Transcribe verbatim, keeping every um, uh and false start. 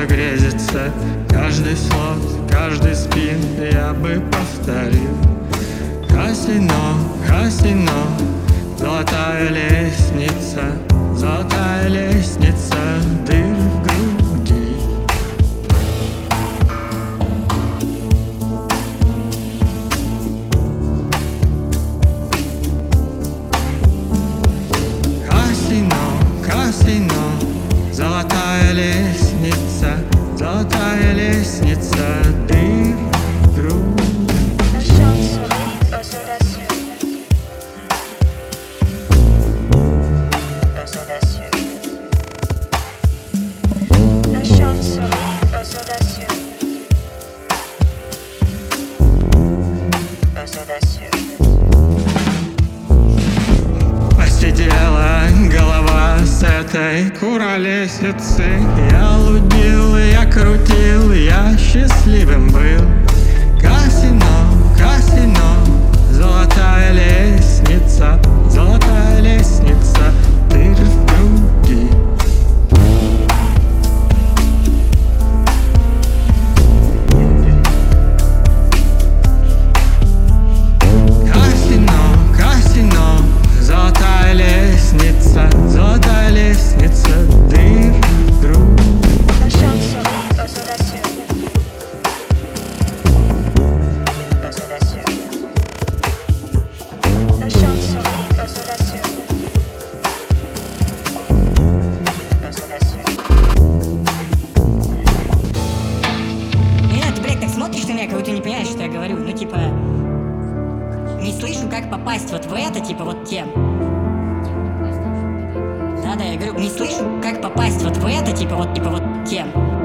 грезится. Каждый слог, каждый спин я бы повторил. Казино, казино, золотая лестница, золотая лестница, дыр в груди. Казино, казино, золотая лестница, золотая лестница, дыр в груди. La chance-souris audacieux. Audacieux. La chance-souris audacieux. Audacieux. Посидела голова с этой куролесицы. Я лудил, я крутил, я счастливым был. Казино, казино, золотая лестница, золотая лестница, дыр в груди. Казино, казино, золотая лестница, золотая лестница, дыр в груди. La chance-souris audacieux. Audacieux. La chance-souris audacieux. Audacieux. Нет, ты, блядь, так смотришь на меня, как будто не понимаешь, что я говорю. Ну, типа, не слышу, как попасть вот в это, типа, вот тем. Да-да, я говорю, не слышу, как попасть вот в это, типа, вот, типа, вот тем.